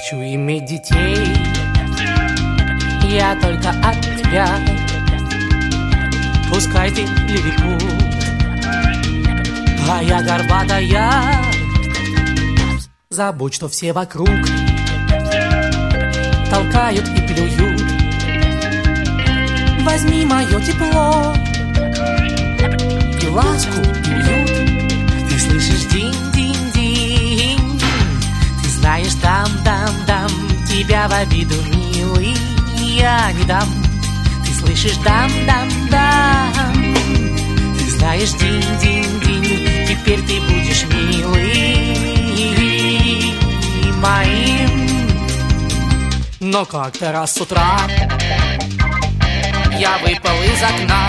Хочу иметь детей, я только от тебя. Пускай ты лилипут, а я горбатая. Забудь, что все вокруг толкают и плюют. Возьми мое тепло и ласку, и уют. Ты слышишь динь-динь-динь, ты знаешь дам-дам-дам, тебя в обиду, милый, я не дам. Ты слышишь дам-дам-дам, ты знаешь динь-динь-динь, теперь ты будешь милый моим. Но как-то раз с утра я выпал из окна.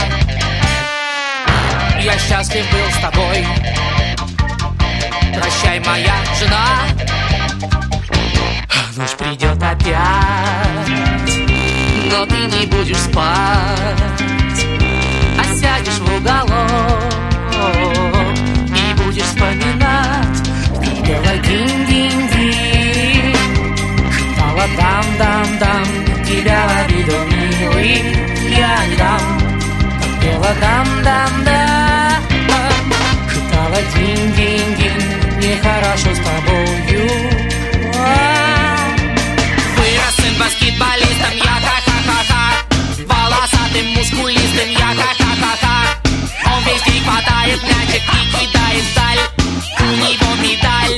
Я счастлив был с тобой. Прощай, моя жена. Ночь придет опять, но ты не будешь спать, а сядешь в уголок и будешь вспоминать, как пела динь-динь-динь, шептала дам-дам-дам, тебя в обиду, милый, я не дам. Как пела дам-дам-дам, шептала динь-динь-динь, нехорошо с тобою. Вырос сын баскетболистом, я ха-ха-ха-ха, волосатым мускулистым, я ха-ха-ха-ха. Он везде хватает мячик и кидает вдаль, у него медаль.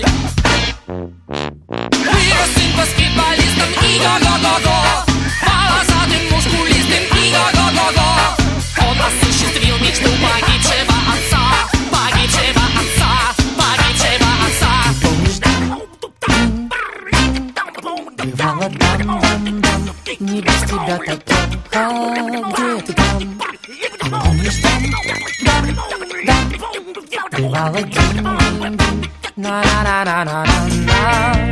Вырос сын баскетболистом, и го-го-го-го, волосатым мускулистым, и го-го-го-го. Он осуществил мечту погибшего отца, погибшего отца, погибшего отца. Бывало дам-дам-дам, не без тебя так плохо, где ты там? Помнишь дам-дам-дам, бывало дам-дам-дам, на-на-на-на-на-на.